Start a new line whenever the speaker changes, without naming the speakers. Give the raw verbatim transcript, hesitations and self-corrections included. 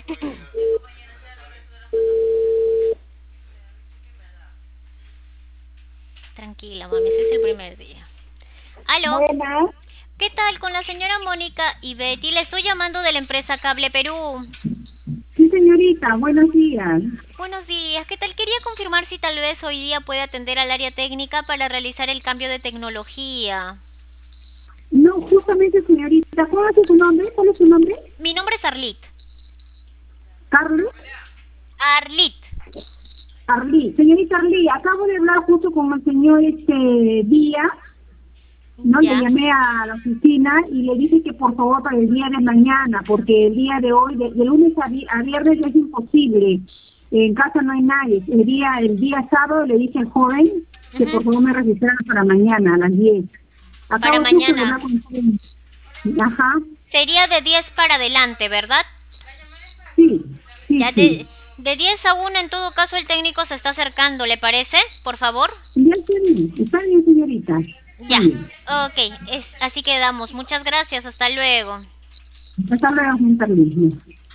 Tranquila, mami, ese es el primer día. Aló,
Buenas,
¿qué tal con la señora Mónica y Betty? Le estoy llamando de la empresa Cable Perú.
sí señorita, buenos días.
Buenos días, ¿qué tal? Quería confirmar si tal vez hoy día puede atender al área técnica para realizar el cambio de tecnología.
No, justamente señorita, ¿cuál es su nombre? ¿Cuál es su nombre?
Mi nombre es Arlit.
Carlos.
Arlit.
Arlí. Señorita Arlí, acabo de hablar justo con el señor este Díaz, ¿no? Le
Ya.
llamé a la oficina y le dije que por favor para el día de mañana, porque el día de hoy, de, de lunes a, vi- a viernes es imposible. En casa no hay nadie. El día, el día sábado le dije al joven que por
Ujú.
favor me registrara para mañana a las diez.
Para
Acabo justo de
mañana.
hablar con usted. Ajá.
Sería de diez para adelante, ¿verdad?
Sí, sí,
Ya de,
sí.
de diez a una en todo caso el técnico se está acercando, ¿le parece? Por favor.
Ya está bien, está bien, señorita. Está
Ya.
bien.
Ok, es, así quedamos. Muchas gracias. Hasta luego.
Hasta luego, señorita Luis.